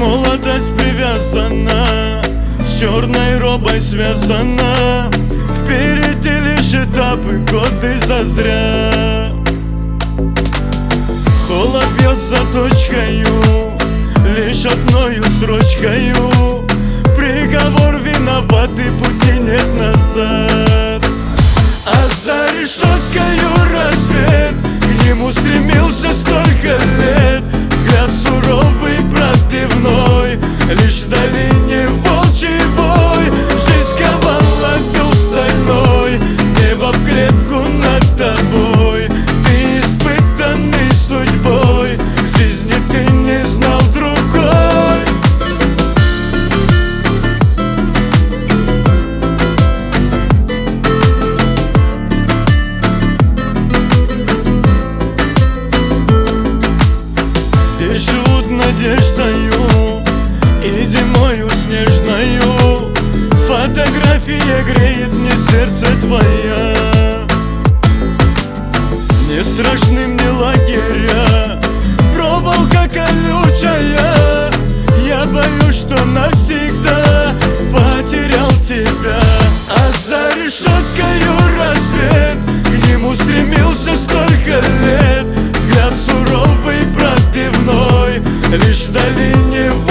Молодость привязана, с черной робой связана. Впереди лишь этапы, годы зазря. Холод бьет заточкою, лишь одною строчкою. Приговор виноватый, пути нет назад. А за решеткою рассвет, к нему стремился столько лет. Взгляд суровый, пробивной, лишь в долине волчий вой. Жизнь ковала дух стальной, небо в клетку над тобой. Ты испытанный судьбой, в жизни ты не знал другой. Здесь живут надеждою и зимою снежною. Фотография греет мне сердце твоя. Не страшны мне лагеря, проволока колючая. Я боюсь, что навсегда потерял тебя. А за решеткою рассвет, к нему стремился столько лет. Взгляд суровый, пробивной, лишь в долине